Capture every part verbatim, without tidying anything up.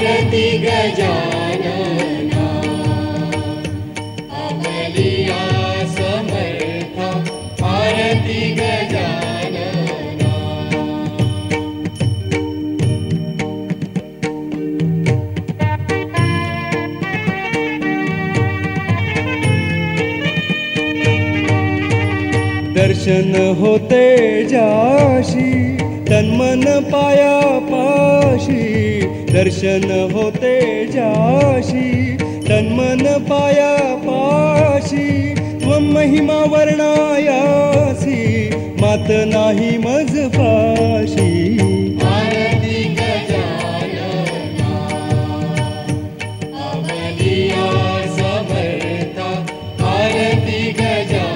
आरती गजानना अवलिया समर्था आरती गजानना। दर्शन होते जाशी तन्मन पाया पाशी, दर्शन होते जाशी तन्मन पाया पाशी। त्वं महिमा वर्णायासी मात नाही मज पाशी। आरती गजानना अवलिया समर्था आरती गजानना।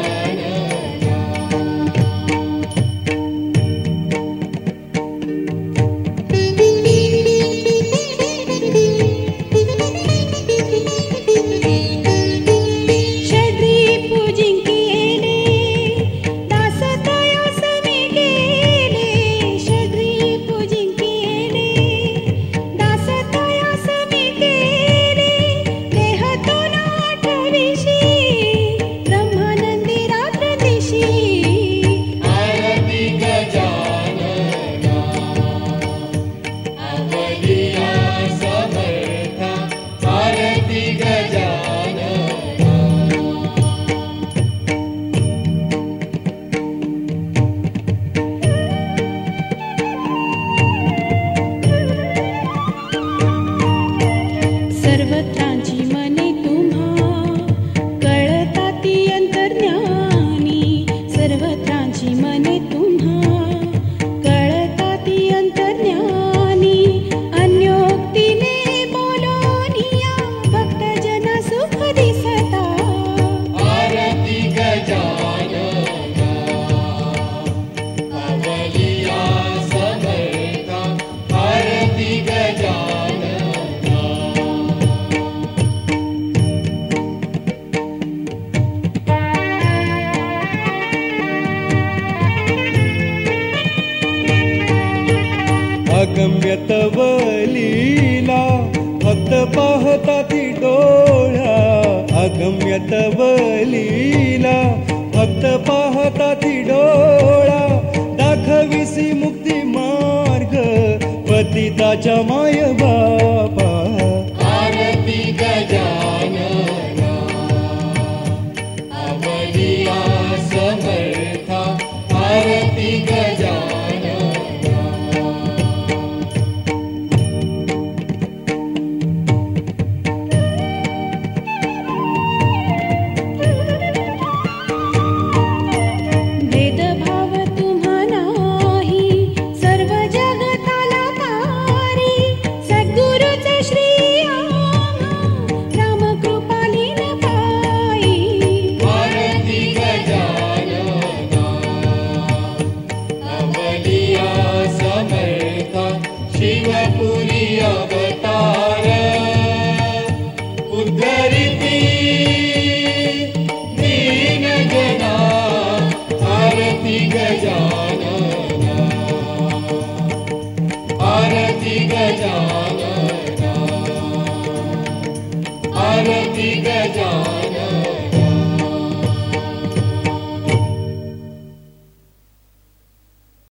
सर्वत्रांची मने तुम्हा कळता ती अंतर्ज्ञानी, सर्वत्रांची मने तुम्हा कळता ती अंतर्ज्ञानी। अन्योक्तीने बोलोनिया भक्तजन सुख दिसता। आरती गजानना अवलिया समर्था आरती गजानना। अगम्य तव लीला भक्त पाहता ती डोळा, अगम्य तव लीला भक्त पाहता ती डोळा। दाखविसी मुक्ती मार्ग पतिताच्या माय बापा। आरती गजानना अवलिया समर्था आरती गजानना। भेदभाव तुम्हा नाही सर्व जगताला पारी, सद्गुरुचे श्री राम कृपालीन पायी। आरती गजानना अवलिया समर्था शिवपुरी अवतार। उद्धरिती दीन जना आरती गजानना आरती गजानना आरती गजानना।